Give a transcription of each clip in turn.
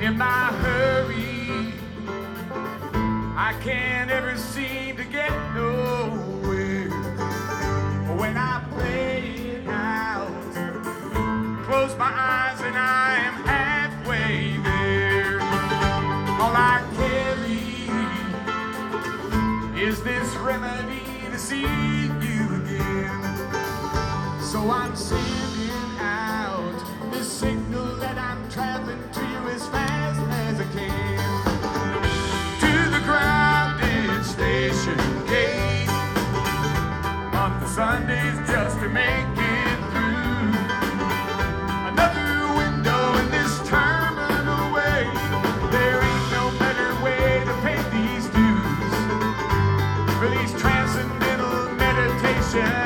in my hurry. I can't ever seem to get nowhere. When I play it out, close my eyes and I am halfway there. All I carry is this remedy to see you again. So I'm sending out this signal that I'm traveling to you as fast as I can. To the crowded station gate on the Sundays just to make it through. Another window in this terminal way. There ain't no better way to pay these dues for these transcendental meditations.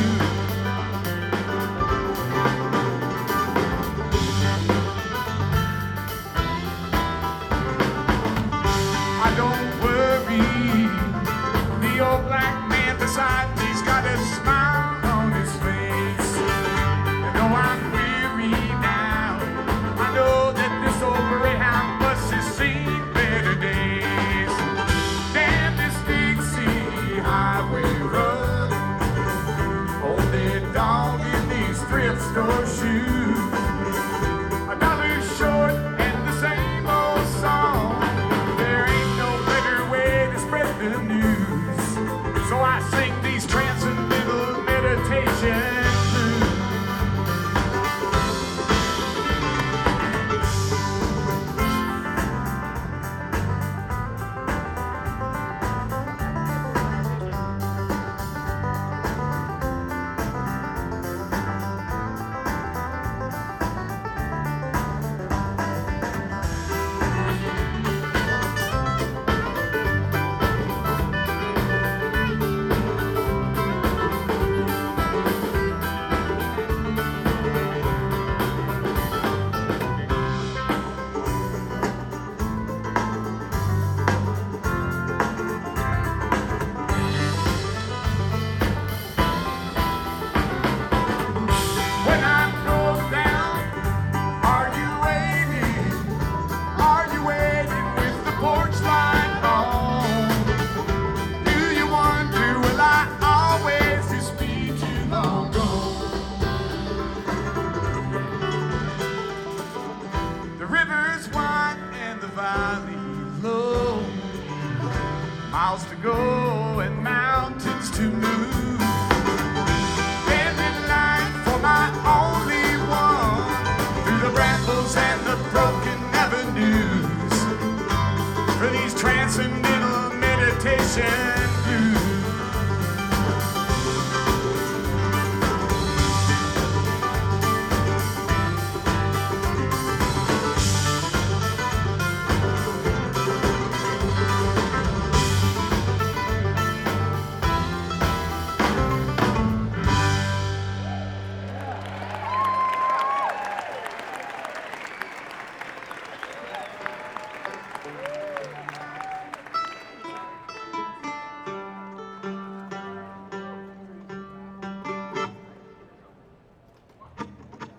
Don't worry, the old black man beside me's got a smile on his face. And though I'm weary now, I know that this old Greyhound bus has seen better days. Damn this Dixie highway road, old dead dog in these thrift store shoes. $1 short and the same old song. The news, so I sing these transcendental meditations. Miles to go and mountains to move. Stand in line for my only one, through the brambles and the broken avenues, for these transcendental meditations.